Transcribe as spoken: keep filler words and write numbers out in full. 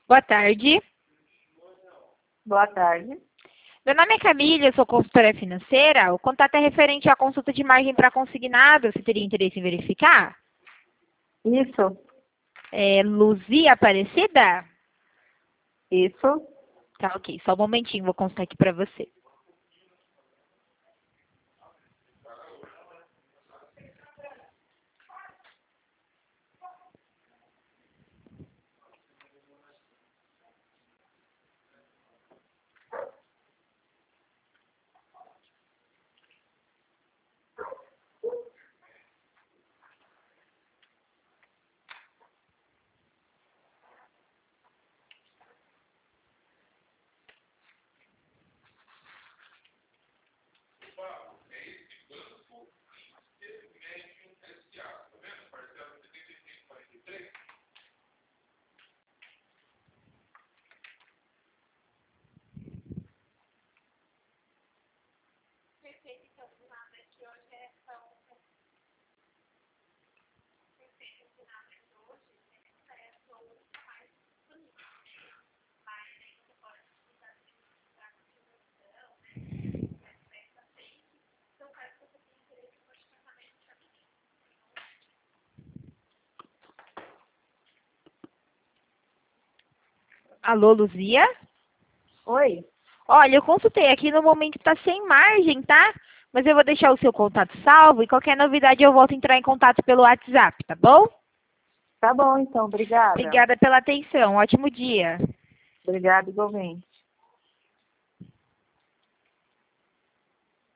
Boa tarde. Boa tarde. Meu nome é Camila, eu sou consultora financeira. O contato é referente à consulta de margem para consignado. Você teria interesse em verificar? Isso, É Luzia Aparecida? isso. Tá, ok. Só um momentinho, vou consultar aqui para você. Alô, Luzia? Oi, Olha, eu consultei aqui, no momento está sem margem, tá? Mas eu vou deixar o seu contato salvo e qualquer novidade eu volto a entrar em contato pelo WhatsApp, tá bom? tá bom então, obrigada. Obrigada pela atenção. Ótimo dia. Obrigada igualmente.